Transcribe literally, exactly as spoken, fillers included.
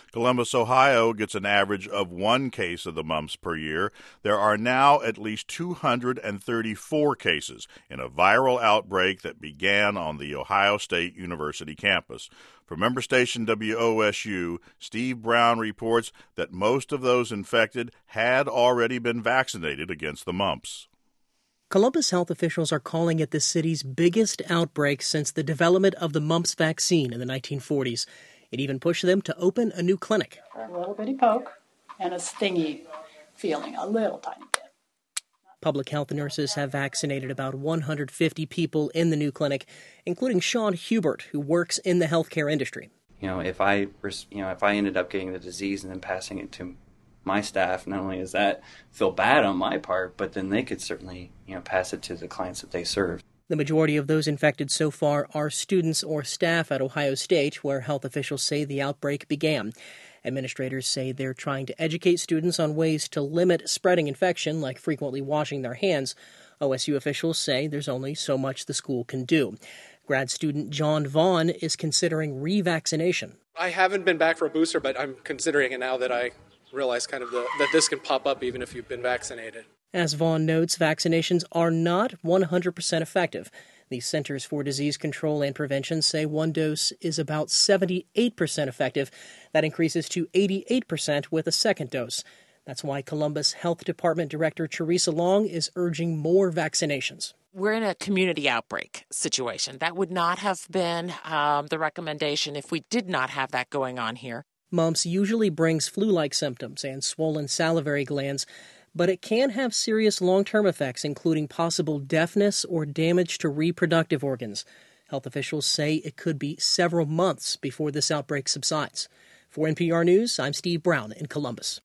Columbus, Ohio gets an average of one case of the mumps per year. There are now at least two hundred thirty-four cases in a viral outbreak that began on the Ohio State University campus. From member station W O S U, Steve Brown reports that most of those infected had already been vaccinated against the mumps. Columbus health officials are calling it the city's biggest outbreak since the development of the mumps vaccine in the nineteen forties. It even pushed them to open a new clinic. A little bitty poke and a stingy feeling, a little tiny bit. Public health nurses have vaccinated about one hundred fifty people in the new clinic, including Sean Hubert, who works in the healthcare industry. You know, if I, you know, if I ended up getting the disease and then passing it to my staff, not only does that feel bad on my part, but then they could certainly, you know, pass it to the clients that they serve. The majority of those infected so far are students or staff at Ohio State, where health officials say the outbreak began. Administrators say they're trying to educate students on ways to limit spreading infection, like frequently washing their hands. O S U officials say there's only so much the school can do. Grad student John Vaughn is considering revaccination. I haven't been back for a booster, but I'm considering it now that I realize kind of the, that this can pop up even if you've been vaccinated. As Vaughn notes, vaccinations are not one hundred percent effective. The Centers for Disease Control and Prevention say one dose is about seventy-eight percent effective. That increases to eighty-eight percent with a second dose. That's why Columbus Health Department Director Teresa Long is urging more vaccinations. We're in a community outbreak situation. That would not have been um, the recommendation if we did not have that going on here. Mumps usually brings flu-like symptoms and swollen salivary glands, but it can have serious long-term effects, including possible deafness or damage to reproductive organs. Health officials say it could be several months before this outbreak subsides. For N P R News, I'm Steve Brown in Columbus.